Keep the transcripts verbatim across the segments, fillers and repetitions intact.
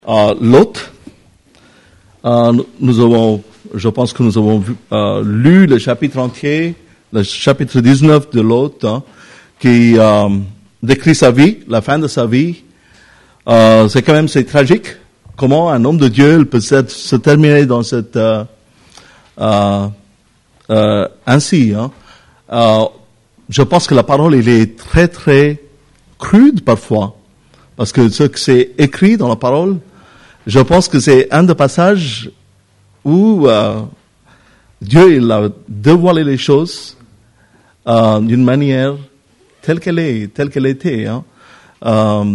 Euh, Lot, euh, nous avons, je pense que nous avons vu, euh, lu le chapitre entier, le chapitre dix-neuf de Lot, hein, qui euh, décrit sa vie, la fin de sa vie. Euh, c'est quand même c'est tragique. Comment un homme de Dieu peut se, se terminer dans cette euh, euh, euh, ainsi. Hein. Euh, je pense que la parole elle est très très crude parfois, parce que ce que c'est écrit dans la parole. Je pense que c'est un des passages où euh, Dieu il a dévoilé les choses euh, d'une manière telle qu'elle est, telle qu'elle était. Hein. Euh,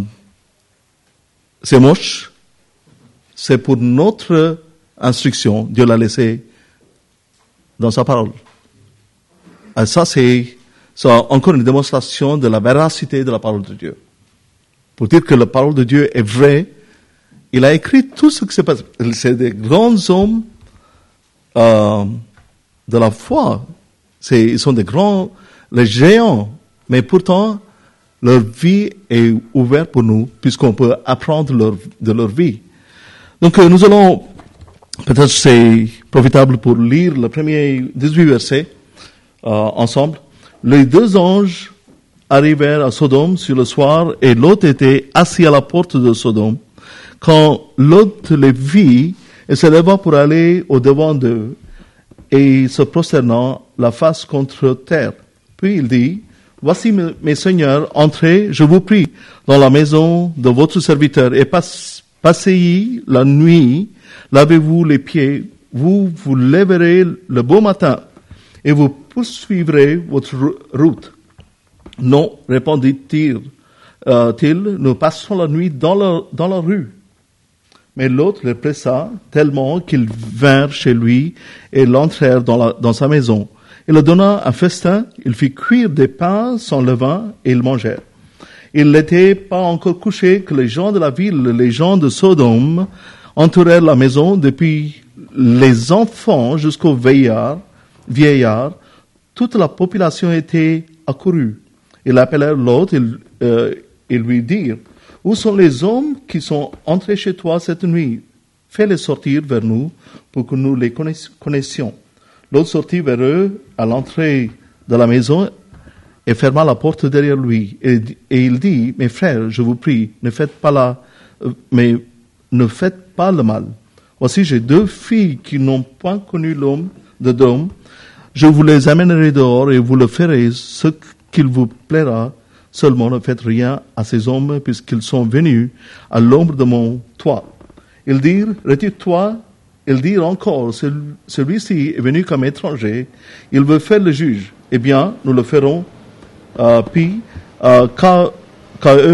c'est moche, c'est pour notre instruction. Dieu l'a laissé dans sa parole. Et ça, c'est ça, encore une démonstration de la véracité de la parole de Dieu. Pour dire que la parole de Dieu est vraie, il a écrit tout ce qui s'est passé. C'est des grands hommes euh, de la foi. C'est, ils sont des grands, les géants. Mais pourtant, leur vie est ouverte pour nous, puisqu'on peut apprendre leur, de leur vie. Donc, euh, nous allons, peut-être c'est profitable pour lire le premier dix-huit versets euh, ensemble. Les deux anges arrivèrent à Sodome sur le soir, et Lot était assis à la porte de Sodome. Quand Lot les vit, il se leva pour aller au-devant d'eux, et se prosternant la face contre terre. Puis il dit, « Voici mes, mes seigneurs, entrez, je vous prie, dans la maison de votre serviteur, et passe, passez-y la nuit, lavez-vous les pieds, vous vous lèverez le beau matin, et vous poursuivrez votre route. » « Non, répondit-il, euh, nous passons la nuit dans la, dans la rue. » Mais l'autre le pressa tellement qu'ils vinrent chez lui et l'entrèrent dans, la, dans sa maison. Il leur donna un festin, il fit cuire des pains sans levain et ils mangèrent. Il n'était pas encore couché que les gens de la ville, les gens de Sodome, entourèrent la maison depuis les enfants jusqu'aux vieillards, vieillards. Toute la population était accourue. Ils appelèrent Lot et, euh, et lui dirent, « Où sont les hommes qui sont entrés chez toi cette nuit? Fais-les sortir vers nous pour que nous les connaissions. » Lot sortit vers eux à l'entrée de la maison et ferma la porte derrière lui. Et, et il dit, « Mes frères, je vous prie, ne faites pas la, euh, mais ne faites pas le mal. Voici, j'ai deux filles qui n'ont point connu l'homme de Dôme. Je vous les amènerai dehors et vous le ferez ce qu'il vous plaira. Seulement ne faites rien à ces hommes puisqu'ils sont venus à l'ombre de mon toit. » Ils dirent, « Retire-toi. » Ils dirent encore, « Celui-ci est venu comme étranger. Il veut faire le juge. Eh bien, nous le ferons euh, puis euh, qu'à, qu'à eux. »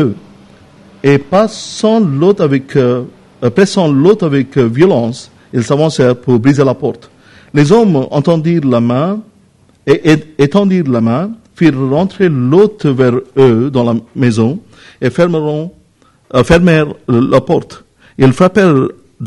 Et passant l'autre avec, euh, pressant l'autre avec euh, violence, ils s'avancèrent pour briser la porte. Les hommes entendirent la main et, et étendirent la main, firent rentrer l'hôte vers eux dans la maison et fermeront, euh, fermèrent la porte. Ils frappèrent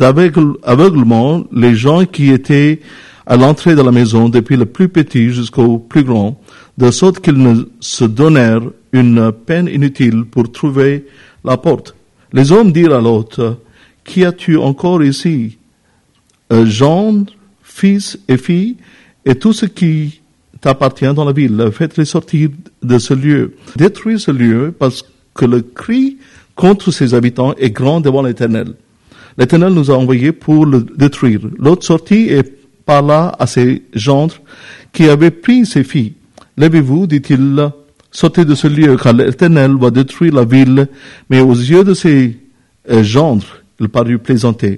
d'aveuglement les gens qui étaient à l'entrée de la maison, depuis le plus petit jusqu'au plus grand, de sorte qu'ils ne se donnèrent une peine inutile pour trouver la porte. Les hommes dirent à l'hôte, « Qui as-tu encore ici? Euh, gendre, fils et filles, et tout ce qui t'appartient dans la ville, faites-les sortir de ce lieu. Détruis ce lieu parce que le cri contre ses habitants est grand devant l'Éternel. L'Éternel nous a envoyés pour le détruire. » L'autre sortit et parla à ses gendres qui avaient pris ses filles. « Levez-vous, dit-il, sortez de ce lieu, car l'Éternel va détruire la ville. » Mais aux yeux de ses euh, gendres, il parut plaisanter.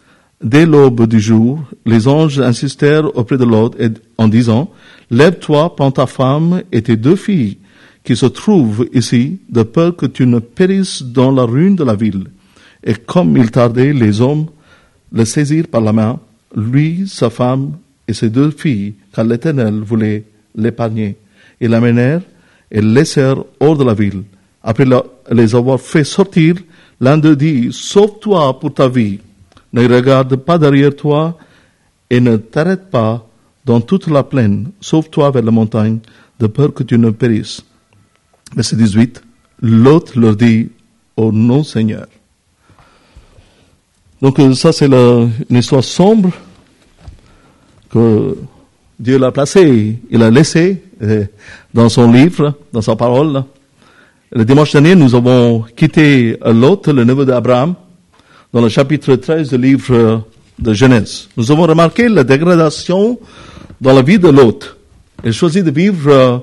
Dès l'aube du jour, les anges insistèrent auprès de Lot en disant, « Lève-toi, prends ta femme et tes deux filles qui se trouvent ici, de peur que tu ne périsses dans la ruine de la ville. » Et comme il tardait, les hommes le saisirent par la main, lui, sa femme et ses deux filles, car l'Éternel voulait l'épargner. Ils l'amenèrent et le laissèrent hors de la ville. Après les avoir fait sortir, l'un d'eux dit, « Sauve-toi pour ta vie. Ne regarde pas derrière toi et ne t'arrête pas dans toute la plaine. Sauve-toi vers la montagne, de peur que tu ne périsses. » Verset dix-huit. L'autre leur dit, « Oh non, Seigneur. » Donc ça, c'est la, une histoire sombre que Dieu l'a placée, il a laissé dans son livre, dans sa parole. Le dimanche dernier, nous avons quitté Lot, le neveu d'Abraham, dans le chapitre treize du livre de Genèse. Nous avons remarqué la dégradation dans la vie de Lot. Il choisit de vivre,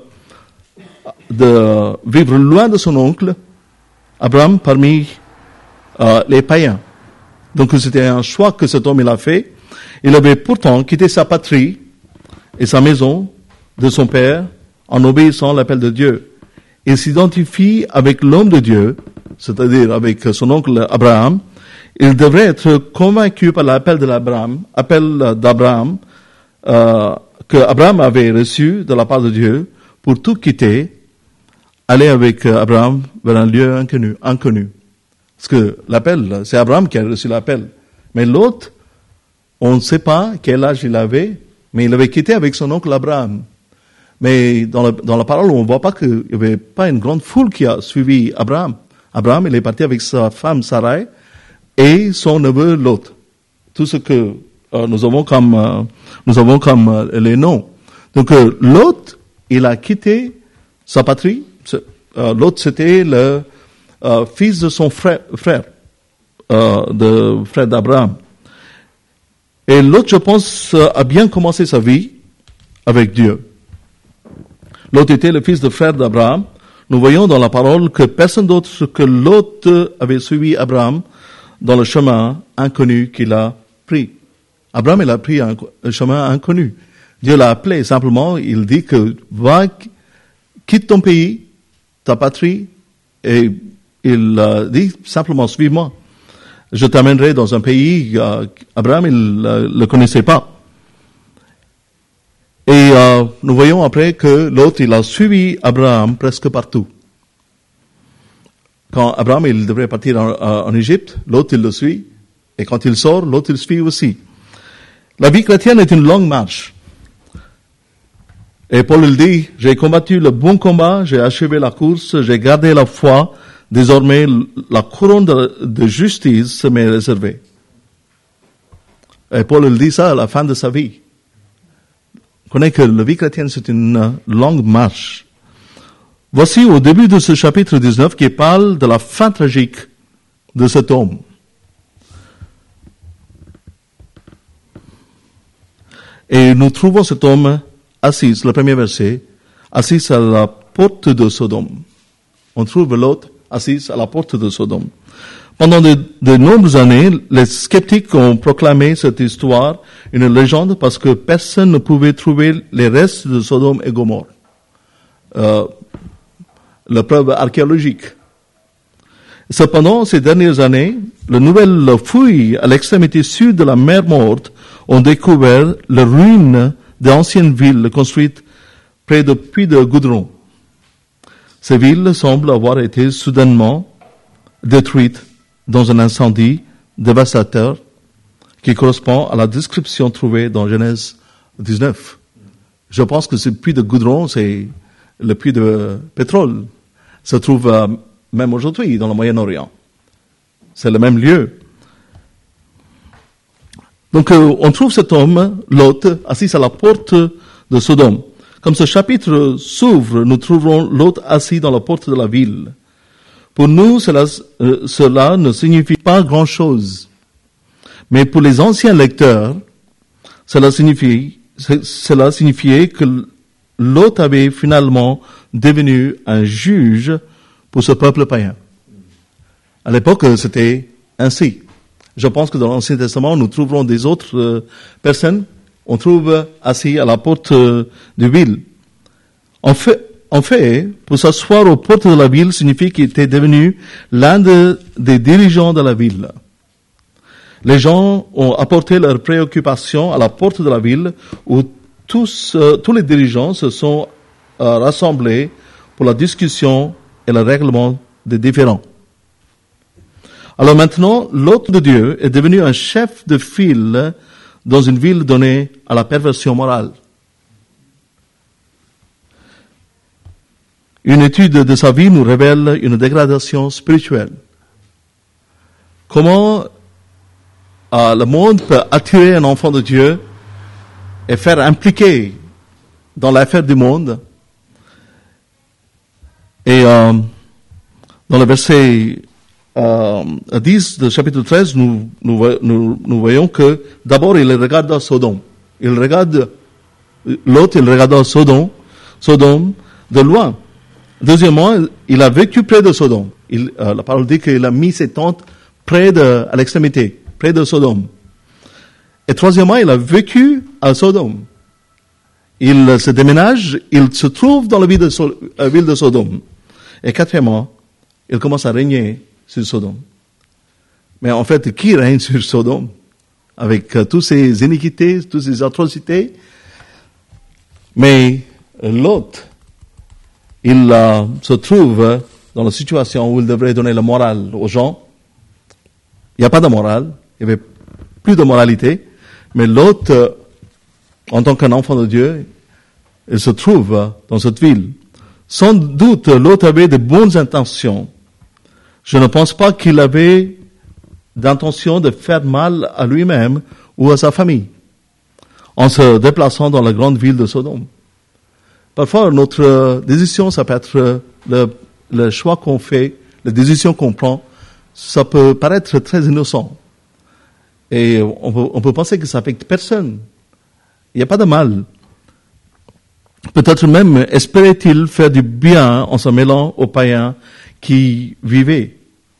de vivre loin de son oncle, Abraham, parmi euh, les païens. Donc c'était un choix que cet homme il a fait. Il avait pourtant quitté sa patrie et sa maison de son père en obéissant à l'appel de Dieu. Il s'identifie avec l'homme de Dieu, c'est-à-dire avec son oncle Abraham. Il devrait être convaincu par l'appel de l'Abraham, appel d'Abraham, euh, que Abraham avait reçu de la part de Dieu pour tout quitter, aller avec Abraham vers un lieu inconnu, inconnu. Parce que l'appel, c'est Abraham qui a reçu l'appel. Mais l'autre, on ne sait pas quel âge il avait, mais il avait quitté avec son oncle Abraham. Mais dans la, dans la parole, on ne voit pas qu'il n'y avait pas une grande foule qui a suivi Abraham. Abraham, il est parti avec sa femme Sarai et son neveu Lot. Tout ce que euh, nous avons comme, euh, nous avons comme euh, les noms. Donc euh, Lot, il a quitté sa patrie. Euh, Lot, c'était le euh, fils de son frère, frère euh, de frère d'Abraham. Et Lot, je pense, a bien commencé sa vie avec Dieu. Lot était le fils de frère d'Abraham. Nous voyons dans la parole que personne d'autre que Lot avait suivi Abraham dans le chemin inconnu qu'il a pris. Abraham, il a pris un, un chemin inconnu. Dieu l'a appelé simplement, il dit que va, quitte ton pays, ta patrie, et il a dit simplement, suis-moi. Je t'amènerai dans un pays, euh, Abraham, il ne euh, le connaissait pas. Et euh, nous voyons après que l'autre, il a suivi Abraham presque partout. Quand Abraham, il devrait partir en, en Égypte, l'autre, il le suit. Et quand il sort, l'autre, il suit aussi. La vie chrétienne est une longue marche. Et Paul il dit, j'ai combattu le bon combat, j'ai achevé la course, j'ai gardé la foi. Désormais, la couronne de, de justice m'est réservée. Et Paul il dit ça à la fin de sa vie. On connaît que la vie chrétienne, c'est une longue marche. Voici au début de ce chapitre dix-neuf qui parle de la fin tragique de cet homme. Et nous trouvons cet homme assis, le premier verset, assis à la porte de Sodome. On trouve l'autre assis à la porte de Sodome. Pendant de, de nombreuses années, les sceptiques ont proclamé cette histoire une légende parce que personne ne pouvait trouver les restes de Sodome et Gomorrhe. Euh, la preuve archéologique. Cependant, ces dernières années, les nouvelles fouilles à l'extrémité sud de la mer Morte ont découvert les ruines d'anciennes villes construites près de puits de goudron. Ces villes semblent avoir été soudainement détruites dans un incendie dévastateur qui correspond à la description trouvée dans Genèse dix-neuf. Je pense que ce puits de goudron, c'est le puits de pétrole. Ça se trouve euh, même aujourd'hui dans le Moyen-Orient. C'est le même lieu. Donc euh, on trouve cet homme, Lot, assis à la porte de Sodome. Comme ce chapitre s'ouvre, nous trouverons Lot assis dans la porte de la ville. Pour nous, cela, euh, cela ne signifie pas grand-chose. Mais pour les anciens lecteurs, cela signifie, cela signifiait que Lot avait finalement devenu un juge pour ce peuple païen. À l'époque, c'était ainsi. Je pense que dans l'Ancien Testament, nous trouverons des autres euh, personnes. On trouve assis à la porte euh, de ville. En fait, en fait, pour s'asseoir aux portes de la ville signifie qu'il était devenu l'un de, des dirigeants de la ville. Les gens ont apporté leurs préoccupations à la porte de la ville où tous, euh, tous les dirigeants se sont euh, rassemblés pour la discussion et le règlement des différends. Alors maintenant, l'hôte de Dieu est devenu un chef de file dans une ville donnée à la perversion morale. Une étude de sa vie nous révèle une dégradation spirituelle. Comment euh, le monde peut attirer un enfant de Dieu et faire impliquer dans l'affaire du monde. Et euh, dans le verset euh, dix du chapitre treize, nous, nous, nous, nous voyons que d'abord il regarda Sodome. Il regarde l'autre, il regarda Sodome, Sodome de loin. Deuxièmement, il a vécu près de Sodome. Il, euh, la parole dit qu'il a mis ses tentes près de, à l'extrémité, près de Sodome. Et troisièmement, il a vécu à Sodome. Il se déménage, il se trouve dans la ville de, so, euh, ville de Sodome. Et quatrièmement, il commence à régner sur Sodome. Mais en fait, qui règne sur Sodome? Avec euh, toutes ces iniquités, toutes ces atrocités. Mais Lot, il euh, se trouve dans la situation où il devrait donner la morale aux gens. Il n'y a pas de morale, il n'y avait plus de moralité, mais Lot, euh, en tant qu'un enfant de Dieu, il se trouve euh, dans cette ville. Sans doute, Lot avait de bonnes intentions. Je ne pense pas qu'il avait d'intention de faire mal à lui-même ou à sa famille en se déplaçant dans la grande ville de Sodome. Parfois, notre décision, ça peut être le, le choix qu'on fait, la décision qu'on prend, ça peut paraître très innocent. Et on peut, on peut penser que ça affecte personne. Il n'y a pas de mal. Peut-être même espérait-il faire du bien en se mêlant aux païens qui vivaient.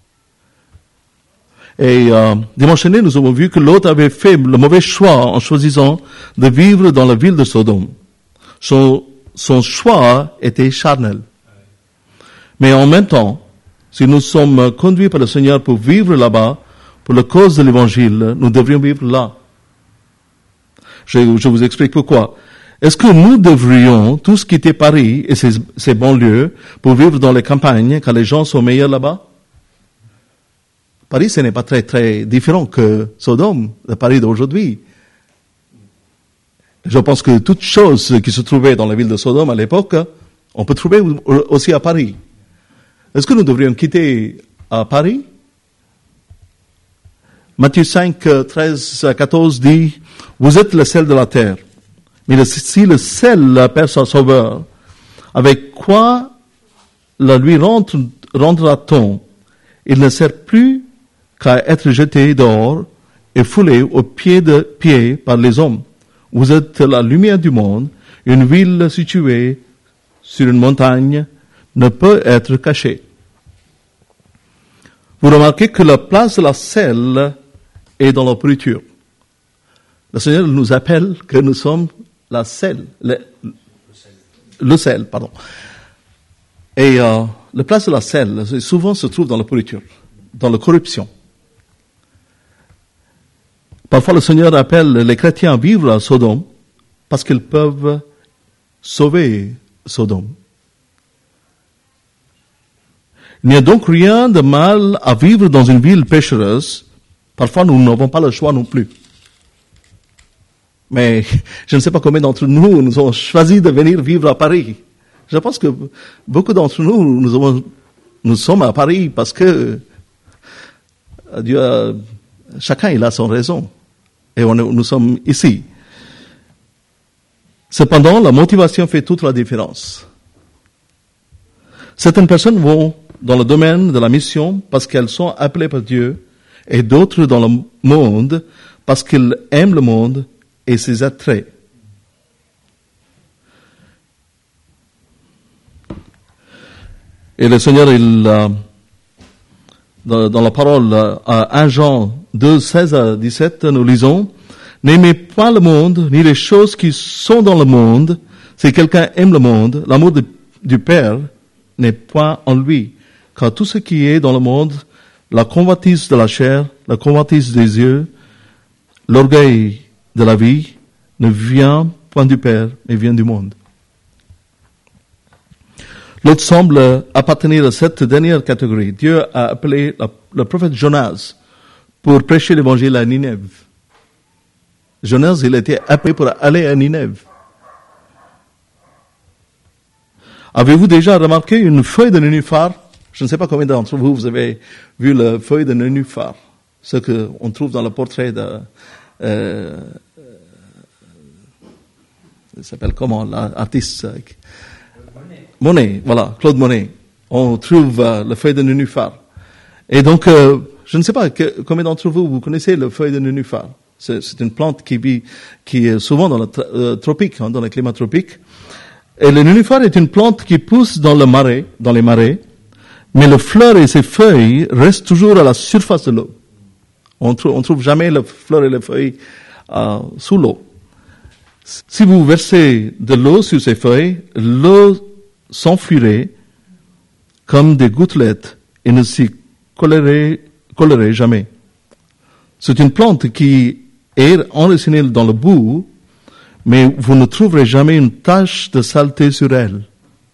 Et euh, dimanche dernier, nous avons vu que Lot avait fait le mauvais choix en choisissant de vivre dans la ville de Sodome. Son, son choix était charnel. Mais en même temps, si nous sommes conduits par le Seigneur pour vivre là-bas, pour la cause de l'Évangile, nous devrions vivre là. Je, je vous explique pourquoi. Est-ce que nous devrions tous quitter Paris et ses, ses banlieues pour vivre dans les campagnes quand les gens sont meilleurs là-bas? Paris, ce n'est pas très, très différent que Sodome, le Paris d'aujourd'hui. Je pense que toutes choses qui se trouvaient dans la ville de Sodome à l'époque, on peut trouver aussi à Paris. Est-ce que nous devrions quitter à Paris? Matthieu cinq, treize à quatorze dit, « Vous êtes le sel de la terre. Mais si le sel perd son sauveur, avec quoi la lui rendra-t-on? Il ne sert plus qu'à être jeté dehors et foulé aux pieds de pieds par les hommes. Vous êtes la lumière du monde. Une ville située sur une montagne ne peut être cachée. » Vous remarquez que la place de la sel est dans la pourriture. Le Seigneur nous appelle que nous sommes la sel, le, le sel, pardon. Et euh, la place de la sel, souvent se trouve dans la pourriture, dans la corruption. Parfois, le Seigneur appelle les chrétiens à vivre à Sodome parce qu'ils peuvent sauver Sodome. Il n'y a donc rien de mal à vivre dans une ville péchereuse. Parfois, nous n'avons pas le choix non plus. Mais je ne sais pas combien d'entre nous nous avons choisi de venir vivre à Paris. Je pense que beaucoup d'entre nous, nous, avons, nous sommes à Paris parce que Dieu, chacun il a son raison. Et on, nous sommes ici. Cependant, la motivation fait toute la différence. Certaines personnes vont dans le domaine de la mission parce qu'elles sont appelées par Dieu, et d'autres dans le monde parce qu'ils aiment le monde et ses attraits. Et le Seigneur, il, euh, dans, dans la parole euh, à un Jean deux, seize à dix-sept, nous lisons, « N'aimez pas le monde, ni les choses qui sont dans le monde. Si quelqu'un aime le monde, l'amour de, du Père n'est point en lui. Car tout ce qui est dans le monde, la convoitise de la chair, la convoitise des yeux, l'orgueil de la vie, ne vient point du Père, mais vient du monde. » L'autre semble appartenir à cette dernière catégorie. Dieu a appelé la, le prophète Jonas pour prêcher l'évangile à Ninève. Jonas, il a été appelé pour aller à Ninève. Avez-vous déjà remarqué une feuille de nénuphar? Je ne sais pas combien d'entre vous, vous avez vu la feuille de nénuphar. ce qu'on trouve dans le portrait de... Euh, il s'appelle comment, l'artiste? Monet. Monet, voilà, Claude Monet. On trouve euh, le feuille de nénuphar. Et donc, euh, je ne sais pas, que, combien d'entre vous, vous connaissez le feuille de nénuphar? C'est, c'est une plante qui vit, qui est souvent dans le tra- euh, tropique, hein, dans le climat tropique. Et le nénuphar est une plante qui pousse dans le marais, dans les marais, mais le fleur et ses feuilles restent toujours à la surface de l'eau. On trouve, on trouve jamais le fleur et les feuilles euh, sous l'eau. Si vous versez de l'eau sur ces feuilles, l'eau s'enfuirait comme des gouttelettes et ne s'y collerait, collerait jamais. C'est une plante qui est enracinée dans le boue, mais vous ne trouverez jamais une tache de saleté sur elle.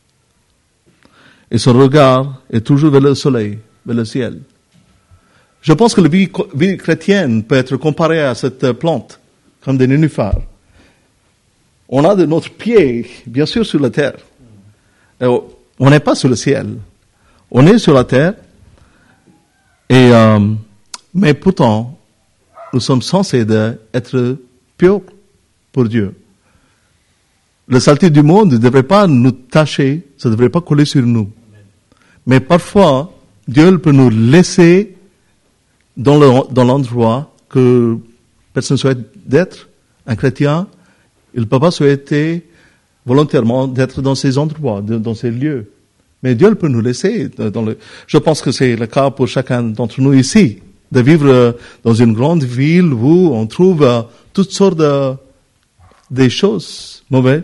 Et son regard est toujours vers le soleil, vers le ciel. Je pense que la vie, vie chrétienne peut être comparée à cette plante, comme des nénuphars. On a de notre pied, bien sûr, sur la terre. Et on n'est pas sur le ciel. On est sur la terre. Et, euh, mais pourtant, nous sommes censés être purs pour Dieu. La saleté du monde ne devrait pas nous tacher, ça ne devrait pas coller sur nous. Mais parfois, Dieu peut nous laisser dans, le, dans l'endroit que personne souhaite d'être, un chrétien. Il ne peut pas souhaiter volontairement d'être dans ces endroits, de, dans ces lieux. Mais Dieu peut nous laisser. Dans le, je pense que c'est le cas pour chacun d'entre nous ici, de vivre dans une grande ville où on trouve toutes sortes de des choses mauvaises.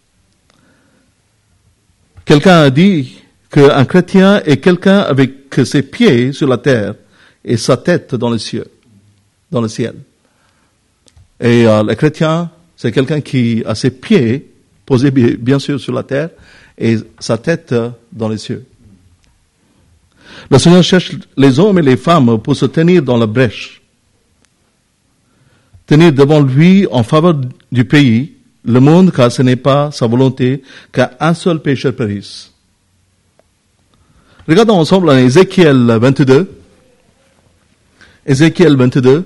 Quelqu'un a dit qu'un chrétien est quelqu'un avec ses pieds sur la terre et sa tête dans les cieux, dans le ciel. Et euh, le chrétien, c'est quelqu'un qui a ses pieds posés bien sûr sur la terre et sa tête dans les cieux. Le Seigneur cherche les hommes et les femmes pour se tenir dans la brèche, tenir devant lui en faveur du pays, le monde, car ce n'est pas sa volonté qu'un seul pécheur périsse. Regardons ensemble en Ézéchiel vingt-deux. Ézéchiel vingt-deux,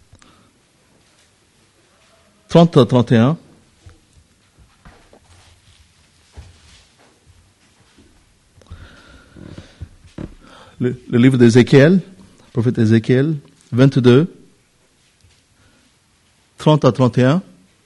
trente à trente et un. Le, le livre d'Ézéchiel, le prophète Ézéchiel, vingt-deux, trente à trente et un.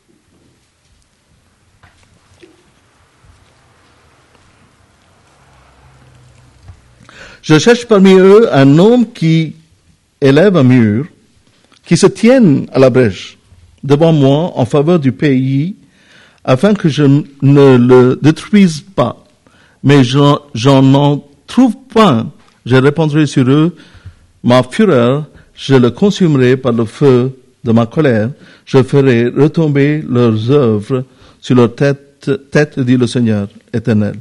Je cherche parmi eux un homme qui élève un mur, qui se tienne à la brèche devant moi en faveur du pays, afin que je ne le détruise pas. Mais j'en, j'en en trouve point. Je répandrai sur eux ma fureur, je le consumerai par le feu de ma colère, je ferai retomber leurs œuvres sur leur tête, tête, dit le Seigneur éternel.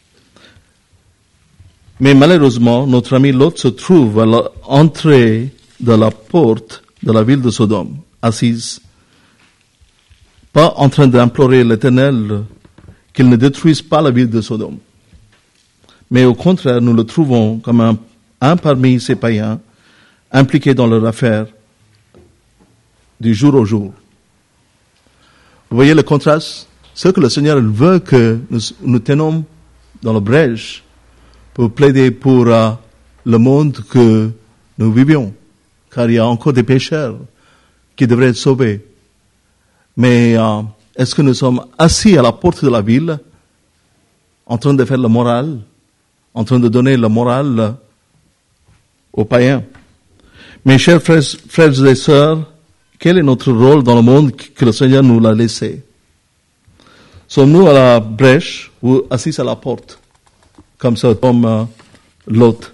Mais malheureusement, notre ami Lot se trouve à l'entrée de la porte de la ville de Sodome, assise, pas en train d'implorer l'Éternel qu'il ne détruise pas la ville de Sodome. Mais au contraire, nous le trouvons comme un, un parmi ces païens, impliqué dans leur affaire du jour au jour. Vous voyez le contraste? Ce que le Seigneur veut que nous nous tenions dans la brèche pour plaider pour uh, le monde que nous vivions, car il y a encore des pécheurs qui devraient être sauvés. Mais uh, est-ce que nous sommes assis à la porte de la ville, en train de faire le moral, en train de donner le moral aux païens? Mes chers frères, frères et sœurs, quel est notre rôle dans le monde que le Seigneur nous l'a laissé? Sommes-nous à la brèche ou assis à la porte, comme ça, comme euh, Lot?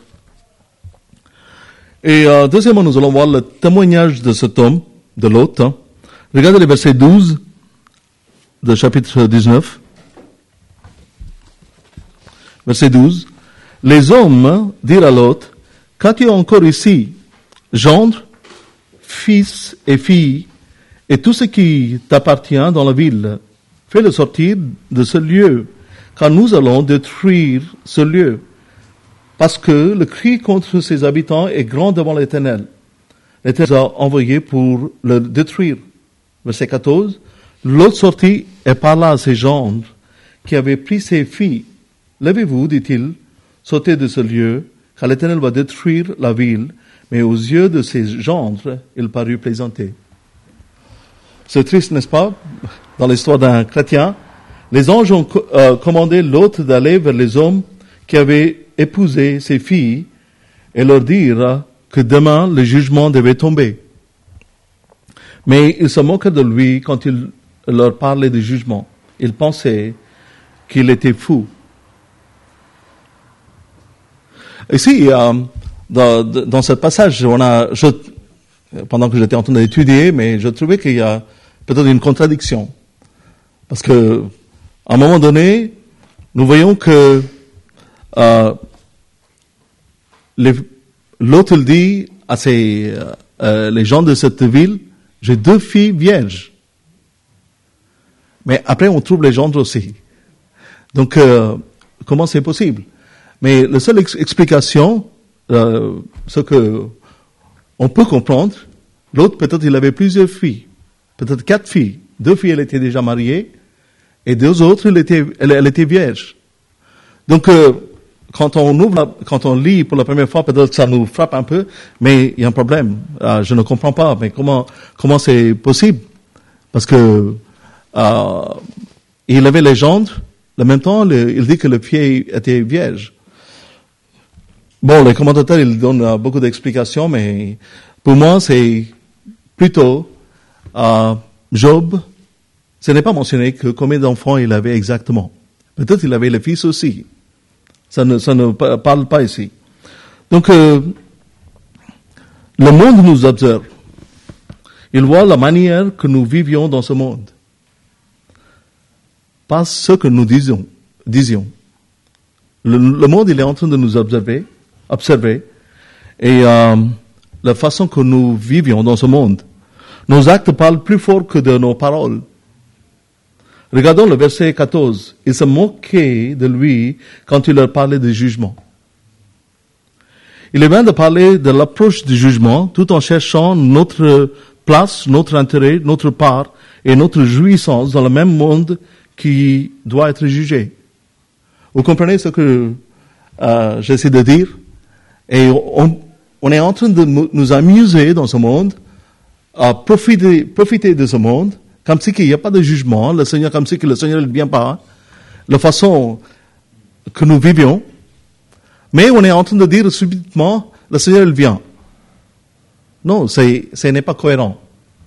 Et euh, deuxièmement, nous allons voir le témoignage de cet homme, de Lot. Hein. Regardez le verset douze de chapitre dix-neuf. Verset douze. Les hommes dirent à Lot, qu'as-tu encore ici, gendre, fils et fille, et tout ce qui t'appartient dans la ville? Fais-le sortir de ce lieu, car nous allons détruire ce lieu, parce que le cri contre ses habitants est grand devant l'Éternel. l'Éternel nous a envoyés pour le détruire. Verset quatorze. L'autre sortit et parla à ses gendres qui avaient pris ses filles. Levez-vous, dit-il, sortez de ce lieu, car l'Éternel va détruire la ville. Mais aux yeux de ses gendres, il parut plaisanter. C'est triste, n'est-ce pas? Dans l'histoire d'un chrétien, les anges ont euh, commandé l'autre d'aller vers les hommes qui avaient épousé ses filles et leur dire que demain le jugement devait tomber. Mais ils se moquaient de lui quand il leur parlait du jugement. Ils pensaient qu'il était fou. Ici, euh, dans, dans ce passage, on a, je, pendant que j'étais en train d'étudier, mais je trouvais qu'il y a peut-être une contradiction. Parce que, à un moment donné, nous voyons que euh, les, l'autre il dit à ces, euh, les gens de cette ville, j'ai deux filles vierges. Mais après, on trouve les gendres aussi. Donc, euh, comment c'est possible? Mais la seule ex- explication, euh, ce que on peut comprendre, l'autre, peut-être, il avait plusieurs filles. Peut-être quatre filles. Deux filles, elles étaient déjà mariées. Et deux autres, elles étaient, elles, elles étaient vierges. Donc, euh, quand on ouvre, la, quand on lit pour la première fois, peut-être ça nous frappe un peu, mais il y a un problème. Euh, je ne comprends pas, mais comment, comment c'est possible? Parce que, euh, il avait les gendres, en même temps, le, il dit que le fille était vierge. Bon, les commentateurs, ils donnent euh, beaucoup d'explications, mais pour moi, c'est plutôt, euh, Job, ce n'est pas mentionné que combien d'enfants il avait exactement. Peut-être il avait le fils aussi. Ça ne, ça ne parle pas ici. Donc, euh, le monde nous observe. Il voit la manière que nous vivions dans ce monde. Pas ce que nous disions. disions. Le, le monde, il est en train de nous observer, observer, et euh, la façon que nous vivions dans ce monde. Nos actes parlent plus fort que de nos paroles. Regardons le verset quatorze. Ils se moquaient de lui quand il leur parlait du jugement. Il est bien de parler de l'approche du jugement tout en cherchant notre place, notre intérêt, notre part et notre jouissance dans le même monde qui doit être jugé. Vous comprenez ce que euh, j'essaie de dire? Et on, on est en train de nous amuser dans ce monde, à profiter, profiter de ce monde, comme si qu'il n'y a pas de jugement, le Seigneur, comme si que le Seigneur ne vient pas, la façon que nous vivions, mais on est en train de dire subitement, le Seigneur il vient. Non, c'est, ce n'est pas cohérent.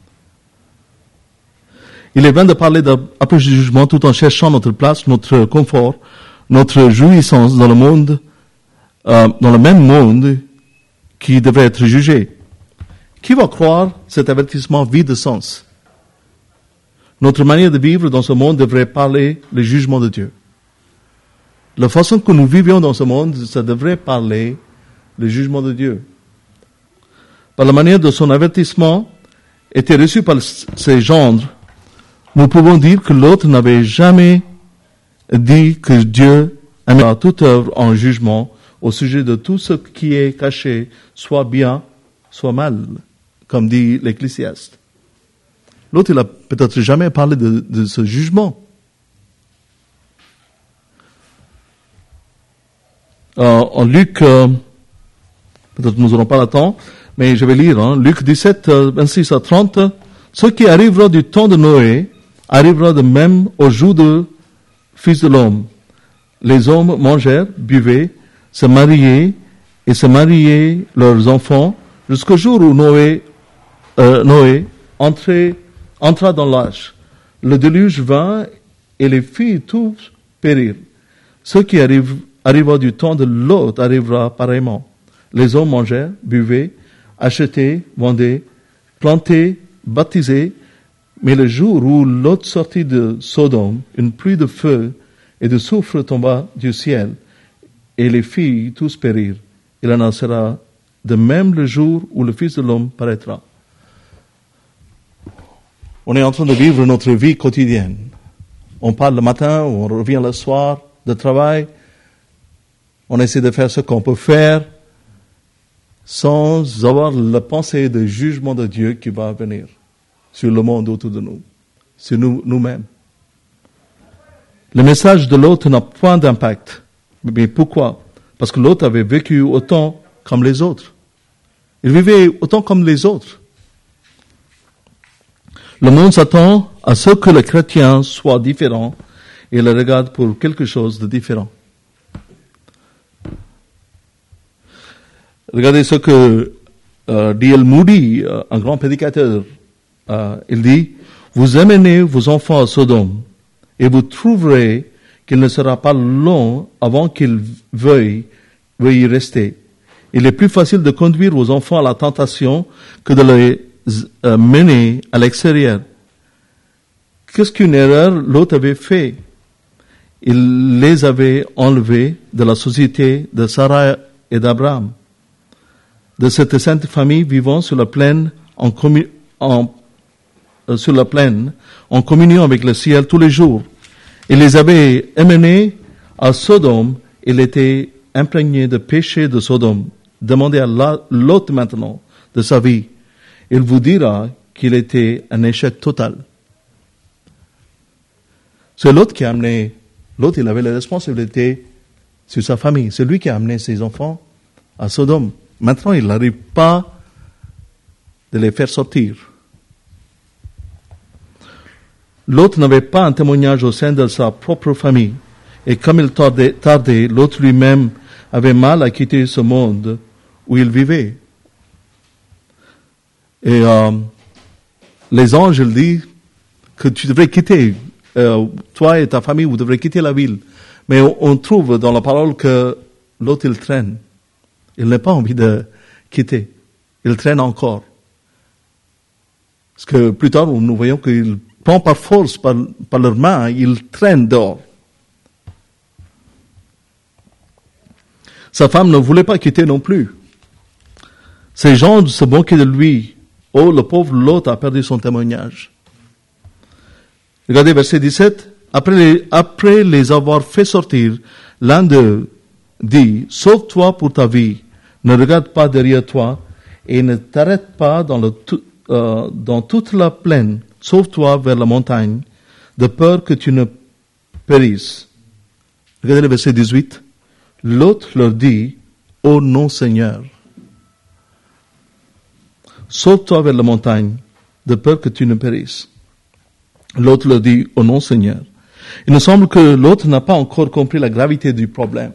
Il est bien de parler d'approche du jugement tout en cherchant notre place, notre confort, notre jouissance dans le monde, euh, dans le même monde qui devrait être jugé. Qui va croire cet avertissement vide de sens? Notre manière de vivre dans ce monde devrait parler le jugement de Dieu. La façon que nous vivions dans ce monde, ça devrait parler le jugement de Dieu. Par la manière de son avertissement était reçu par ses gendres, nous pouvons dire que l'autre n'avait jamais dit que Dieu amènera toute œuvre en jugement au sujet de tout ce qui est caché, soit bien, soit mal, comme dit l'Ecclésiaste. L'autre, il a peut-être jamais parlé de, de ce jugement. Euh, en Luc, euh, peut-être nous n'aurons pas le temps, mais je vais lire, hein, Luc dix-sept, euh, vingt-six à trente. Ce qui arrivera du temps de Noé arrivera de même au jour du Fils de l'homme. Les hommes mangèrent, buvaient, se mariaient et se mariaient leurs enfants jusqu'au jour où Noé, euh, Noé entrait entra dans l'âge. Le déluge vint et les filles tous périrent. Ce qui arrive, arriva du temps de Lot arrivera pareillement. Les hommes mangeaient, buvaient, achetaient, vendaient, plantaient, baptisaient, mais le jour où Lot sortit de Sodome, une pluie de feu et de soufre tomba du ciel, et les filles tous périrent. Il en sera de même le jour où le Fils de l'homme paraîtra. On est en train de vivre notre vie quotidienne. On parle le matin, on revient le soir de travail. On essaie de faire ce qu'on peut faire. sans avoir la pensée de jugement de Dieu qui va venir sur le monde autour de nous, sur nous, nous-mêmes. Le message de l'autre n'a point d'impact. Mais pourquoi? Parce que l'autre avait vécu autant comme les autres. Il vivait autant comme les autres. Le monde s'attend à ce que le chrétien soit différent et le regarde pour quelque chose de différent. Regardez ce que euh, D L Moody, euh, un grand prédicateur, euh, il dit, « Vous amenez vos enfants à Sodome et vous trouverez qu'il ne sera pas long avant qu'ils veuillent, veuillent y rester. Il est plus facile de conduire vos enfants à la tentation que de les euh, mener à l'extérieur. » Qu'est-ce qu'une erreur l'autre avait fait? Il les avait enlevés de la société de Sarah et d'Abraham, de cette sainte famille vivant sur la plaine en, commu- en euh, sur la plaine en communion avec le ciel tous les jours. Il les avait emmenés à Sodome. Il était imprégné de péché de Sodome. Demandez à l'autre maintenant de sa vie. Il vous dira qu'il était un échec total. C'est l'autre qui a amené, l'autre il avait la responsabilité sur sa famille. C'est lui qui a amené ses enfants à Sodome. Maintenant, il n'arrive pas de les faire sortir. L'autre n'avait pas un témoignage au sein de sa propre famille. Et comme il tardait, tardait l'autre lui-même avait mal à quitter ce monde où il vivait. Et euh, les anges, ils disent que tu devrais quitter, euh, toi et ta famille, vous devrez quitter la ville. Mais on, on trouve dans la parole que l'autre, il traîne. Il n'a pas envie de quitter. Il traîne encore. Parce que plus tard, nous voyons qu'il prend par force, par, par leurs mains, il traîne dehors. Sa femme ne voulait pas quitter non plus. Ces gens se moquaient de lui. Oh, le pauvre Lot a perdu son témoignage. Regardez verset dix-sept. Après les, après les avoir fait sortir, l'un d'eux dit, « Sauve-toi pour ta vie, ne regarde pas derrière toi et ne t'arrête pas dans, le, euh, dans toute la plaine. Sauve-toi vers la montagne, de peur que tu ne périsses. » Regardez le verset dix-huit. L'autre leur dit, « Ô non Seigneur, sauve-toi vers la montagne, de peur que tu ne périsses. » L'autre leur dit, « Ô non Seigneur. » Il me semble que l'autre n'a pas encore compris la gravité du problème.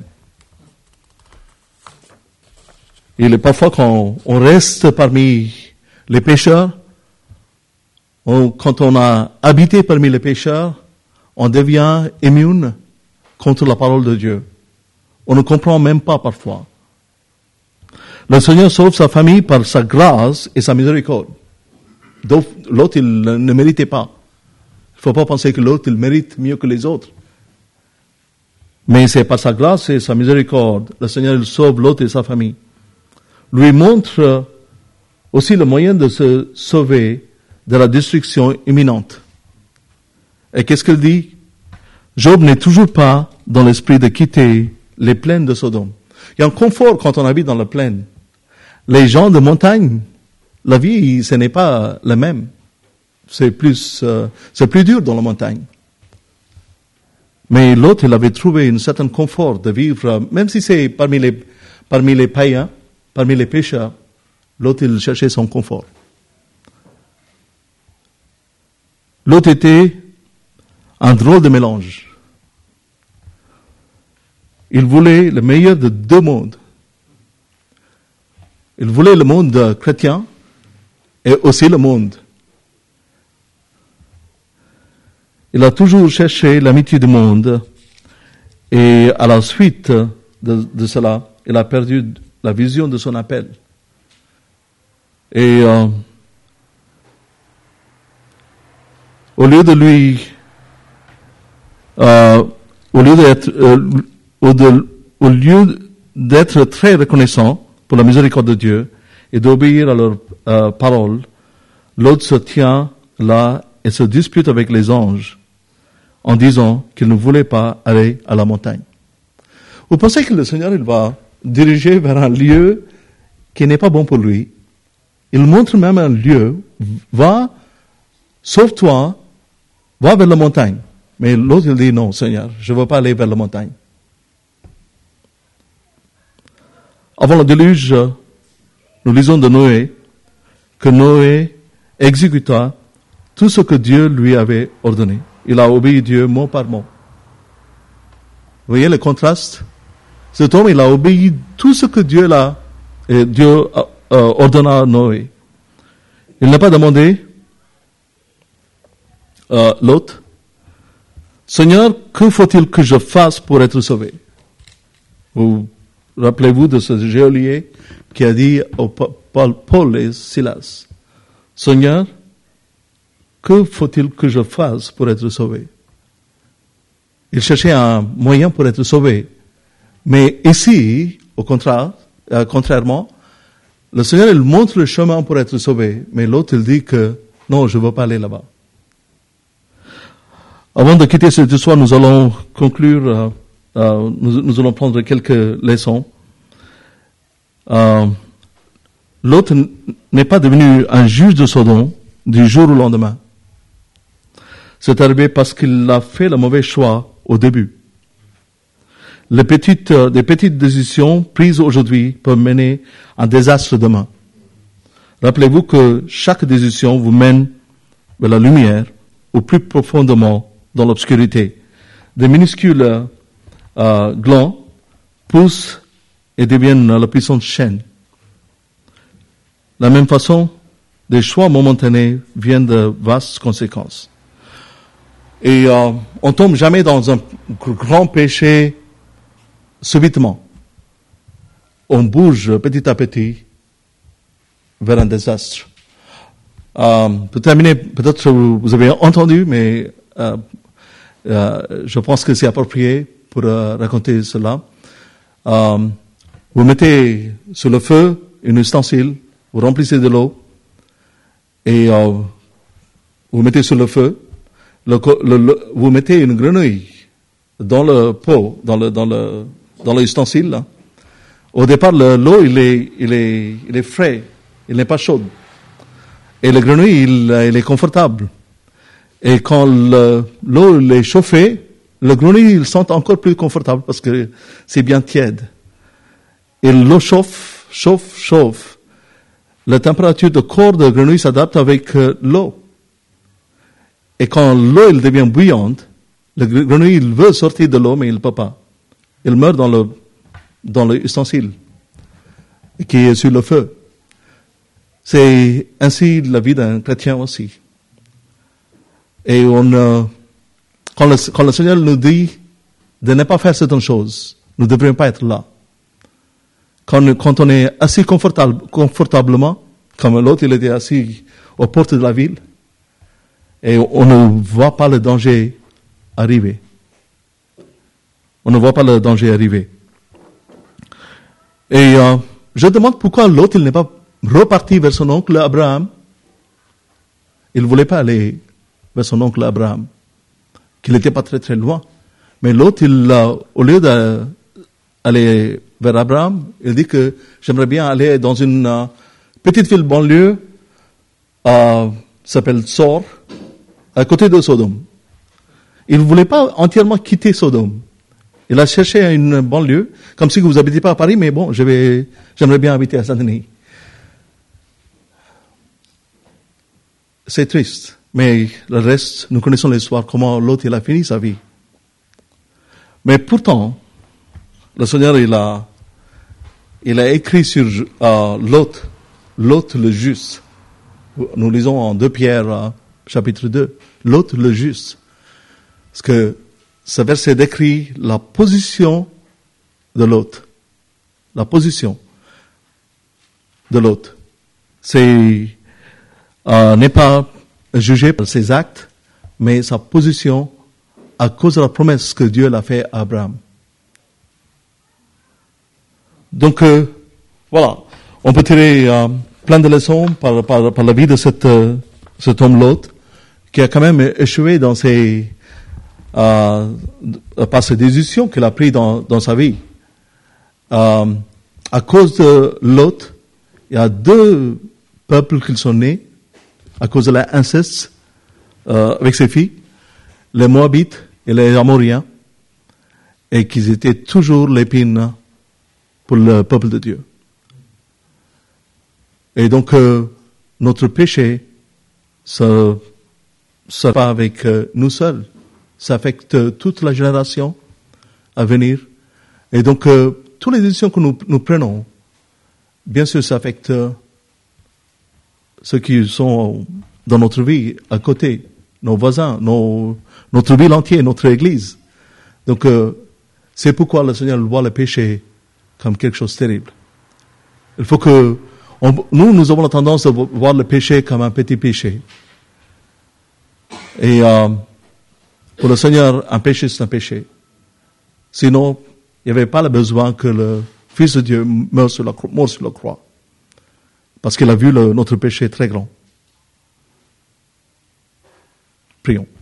Il est parfois quand on reste parmi les pécheurs, on, quand on a habité parmi les pécheurs, on devient immune contre la parole de Dieu. On ne comprend même pas parfois. Le Seigneur sauve sa famille par sa grâce et sa miséricorde. Donc, l'autre, il ne méritait pas. Il ne faut pas penser que l'autre, il mérite mieux que les autres. Mais c'est par sa grâce et sa miséricorde, le Seigneur, il sauve l'autre et sa famille. Lui montre aussi le moyen de se sauver de la destruction imminente. Et qu'est-ce qu'il dit? Job n'est toujours pas dans l'esprit de quitter les plaines de Sodome. Il y a un confort quand on habite dans la plaine. Les gens de montagne, la vie, ce n'est pas la même. C'est plus, euh, c'est plus dur dans la montagne. Mais l'autre, il avait trouvé un certain confort de vivre, même si c'est parmi les, parmi les païens, parmi les pécheurs, l'autre, il cherchait son confort. L'autre était un drôle de mélange. Il voulait le meilleur de deux mondes. Il voulait le monde chrétien et aussi le monde. Il a toujours cherché l'amitié du monde et à la suite de, de cela, il a perdu la vision de son appel. Et euh, au lieu de lui, euh, au lieu d'être, euh, au, de, au lieu d'être très reconnaissant pour la miséricorde de Dieu et d'obéir à leurs euh, paroles, l'autre se tient là et se dispute avec les anges en disant qu'il ne voulait pas aller à la montagne. Vous pensez que le Seigneur, il va diriger vers un lieu qui n'est pas bon pour lui. Il montre même un lieu, va, sauve-toi, va vers la montagne. Mais l'autre, il dit, non, Seigneur, je ne veux pas aller vers la montagne. Avant le déluge, nous lisons de Noé, que Noé exécuta tout ce que Dieu lui avait ordonné. Il a obéi Dieu mot par mot. Vous voyez le contraste? Cet homme, il a obéi tout ce que Dieu l'a, et Dieu euh, ordonna à Noé. Il n'a pas demandé euh, l'autre, Seigneur, que faut-il que je fasse pour être sauvé? Vous rappelez-vous de ce geôlier qui a dit au Paul, Paul et Silas, Seigneur, que faut-il que je fasse pour être sauvé? Il cherchait un moyen pour être sauvé. Mais ici, au contraire, euh, contrairement, le Seigneur, il montre le chemin pour être sauvé. Mais l'autre, il dit que non, je ne veux pas aller là-bas. Avant de quitter cette histoire, nous allons conclure, euh, euh, nous, nous allons prendre quelques leçons. Euh, l'autre n'est pas devenu un juge de Sodome du jour au lendemain. C'est arrivé parce qu'il a fait le mauvais choix au début. Les petites, euh, des petites décisions prises aujourd'hui peuvent mener à un désastre demain. Rappelez-vous que chaque décision vous mène vers la lumière ou plus profondément dans l'obscurité. Des minuscules euh, glands poussent et deviennent la puissante chaîne. De la même façon, des choix momentanés viennent de vastes conséquences. Et euh, on tombe jamais dans un grand péché subitement. On bouge petit à petit vers un désastre. Euh, pour terminer, peut-être vous avez entendu, mais euh, euh, je pense que c'est approprié pour euh, raconter cela. Euh, vous mettez sur le feu une ustensile, vous remplissez de l'eau, et euh, vous mettez sur le feu, le, le, le, vous mettez une grenouille dans le pot, dans le dans le dans l'ustensile. Là. Au départ, le, l'eau il est il est il est frais, il n'est pas chaud, et la grenouille il, il est confortable. Et quand le, l'eau est chauffée, le grenouille il sent encore plus confortable parce que c'est bien tiède. Et l'eau chauffe, chauffe, chauffe. La température de corps de grenouille s'adapte avec euh, l'eau. Et quand l'eau elle devient bouillante, le grenouille il veut sortir de l'eau mais il ne peut pas. Il meurt dans le dans l'ustensile qui est sur le feu. C'est ainsi la vie d'un chrétien aussi. Et on, euh, quand, le, quand le Seigneur nous dit de ne pas faire certaines choses, nous ne devrions pas être là. Quand, quand on est assis confortable, confortablement, comme l'autre il était assis aux portes de la ville, et on ne voit pas le danger arriver. On ne voit pas le danger arriver. Et euh, je demande pourquoi l'autre il n'est pas reparti vers son oncle Abraham. Il ne voulait pas aller vers son oncle Abraham, qu'il n'était pas très très loin. Mais l'autre, il, euh, au lieu d'aller vers Abraham, il dit que j'aimerais bien aller dans une euh, petite ville banlieue, euh, s'appelle Sor, à côté de Sodome. Il ne voulait pas entièrement quitter Sodome. Il a cherché une banlieue, comme si vous n'habitez pas à Paris, mais bon, je vais, j'aimerais bien habiter à Saint-Denis. C'est triste, mais le reste, nous connaissons l'histoire, comment l'autre il a fini sa vie. Mais pourtant, le Seigneur il a, il a écrit sur euh, Lot, Lot le juste. Nous lisons en deux Pierre, euh, chapitre deux, Lot le juste. Parce que ce verset décrit la position de Lot. La position de Lot. C'est euh, n'est pas jugé par ses actes, mais sa position à cause de la promesse que Dieu l'a fait à Abraham. Donc, euh, voilà. On peut tirer euh, plein de leçons par, par, par la vie de cette, euh, cet homme Lot, qui a quand même échoué dans ses, euh, par ses décisions qu'il a prises dans, dans sa vie. Euh, à cause de Lot, il y a deux peuples qui sont nés à cause de l'inceste euh, avec ses filles, les Moabites et les Amoriens, et qu'ils étaient toujours l'épine pour le peuple de Dieu. Et donc, euh, notre péché, ça, ça pas avec euh, nous seuls, ça affecte euh, toute la génération à venir. Et donc, euh, toutes les décisions que nous, nous prenons, bien sûr, ça affecte euh, ceux qui sont dans notre vie à côté, nos voisins, nos, notre ville entière, notre église. Donc, euh, c'est pourquoi le Seigneur voit le péché comme quelque chose de terrible. Il faut que, on, nous, nous avons la tendance à voir le péché comme un petit péché. Et euh, pour le Seigneur, un péché, c'est un péché. Sinon, il n'y avait pas le besoin que le Fils de Dieu meure sur la, meure sur la croix. Parce qu'il a vu le, notre péché très grand. Prions.